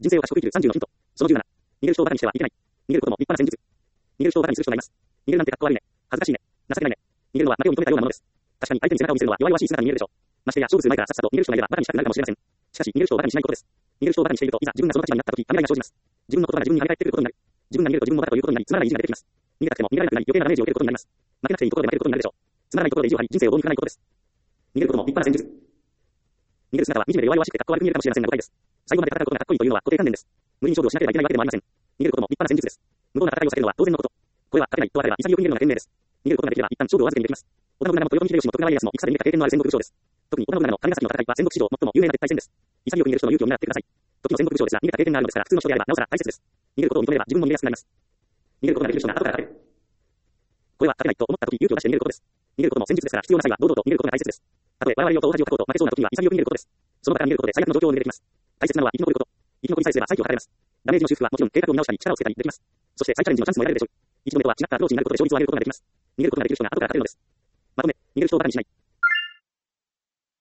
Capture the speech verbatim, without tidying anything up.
人生を賢く生きるさんじゅうのヒント。そのじゅうなな。逃げる人をバカにしてはいけない。逃げることも立派な戦術。逃げる人をバカにする人がいます。逃げるなんてかっこ悪いね。恥ずかしいね。情けないね。逃げるのは負けを認めたようなものです。確かに相手に背中を見せるのは弱々しい姿に見えるでしょう。ましてや勝負する前からさっさと逃げる人がいればバカにしたくなるかもしれません。しかし逃げる人をバカにしないことです。逃げる人をバカにしているといざ自分がその立場になった時、ためらいが生じます。自分の言葉が自分に跳ね返ってくることになる。自分が逃げると自分もバカということになり、つまらない意地が出てきます。逃げたくても逃げられなくなり余計なダメージを受けることになります。負けなくていいところで負けることになるでしょう。つまらないところで意地を張り人生を棒に振らないことです。逃げることも立派な戦術。逃げる姿は惨めで弱々しくてかっこ悪く見えるかもしれませんが誤解です。最後まで戦うことがかっこいいというのは固定観念です。無理に勝負をしなければいけないわけでもありません。逃げることも立派な戦術です。無謀な戦いを避けるのは当然のこと。これは勝てないと分かれば潔く逃げるのが賢明です。逃げることができれば一旦勝負を預けにできます。織田信長も豊臣秀吉も徳川家康も戦で見た経験のある戦国武将です。特に織田信長の金ヶ崎の戦いは戦国史上最も有名な絶対戦です。潔く逃げる人の勇気を見習ってください。時の戦国武将ですが逃げた経験があるのですから普通の人であればなおさら大切です。逃げることを認めれば自分も逃げやすくなります。逃げることができる人が後から勝てる。これは勝てないと思った時勇気を出して逃げることです。逃げることも戦術ですから必要な際は堂々と逃げることが大切です。たとえ我々をと大恥をかこうと負けそうな時には潔く逃げることです。その場から逃げることで最悪の状況を逃れてきます。大切なのは生き残ること。生き残りさえすれば再起を図れます。ダメージの修復はもちろん計画を見直したり力をつけたりできます。そして再チャレンジのチャンスも得られるでしょう。一度目とは違ったアプローチになることで勝率を上げることができます。逃げることができる人が後から勝てるのです。まとめ、逃げる人をバカにしない。